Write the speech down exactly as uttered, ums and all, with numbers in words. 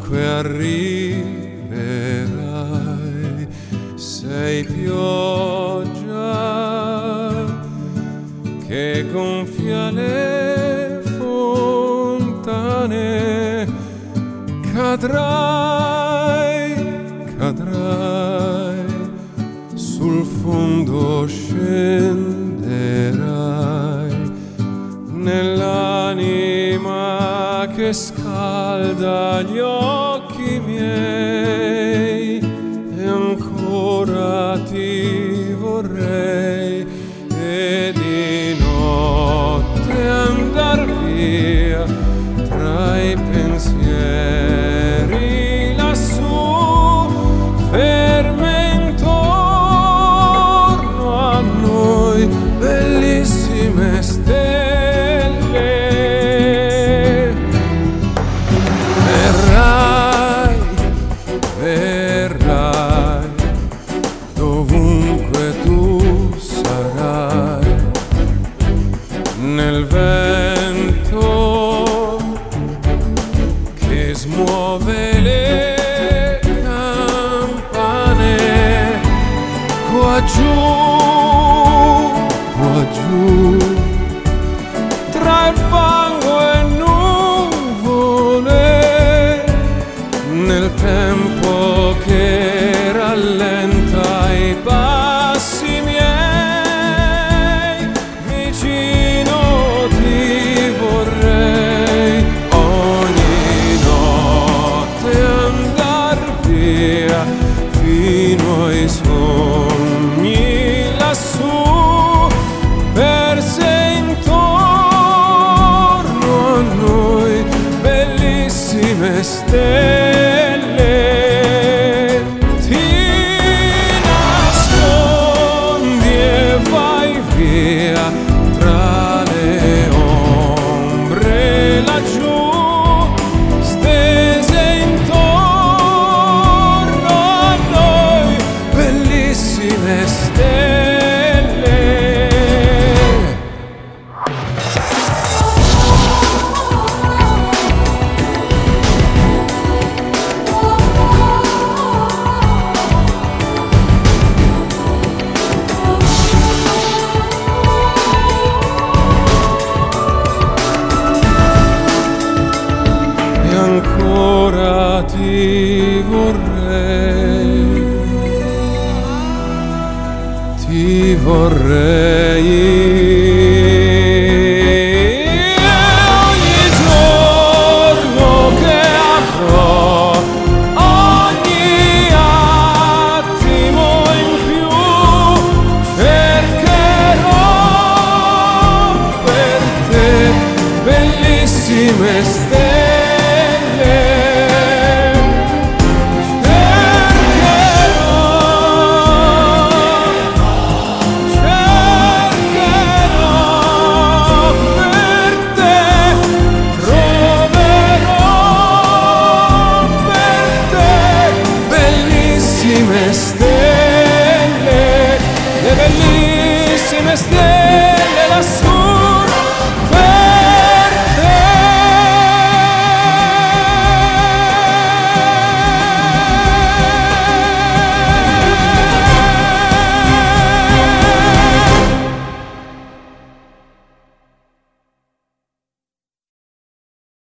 dovunque arriverai, sei pioggia che gonfia le fontane, cadrai, cadrai, sul fondo scenderai, nell'anima che scalda gli occhi miei, e ancora ti vorrei, e di notte andar via tra i pensieri lassù, ferme intorno a noi bellissime stelle. Verrai, verrai, dovunque tu sarai, nel vento che smuove le campane, qua giù, qua giù, tra il fango e nuvole, nel tempo che rallenta i passi miei, vicino ti vorrei, ogni notte andar via fino ai sogni lassù, perse intorno a noi bellissime stelle. Ti nascondi e vai via tra le ombre laggiù, stese intorno a noi bellissime stelle. Ancora ti vorrei, ti vorrei.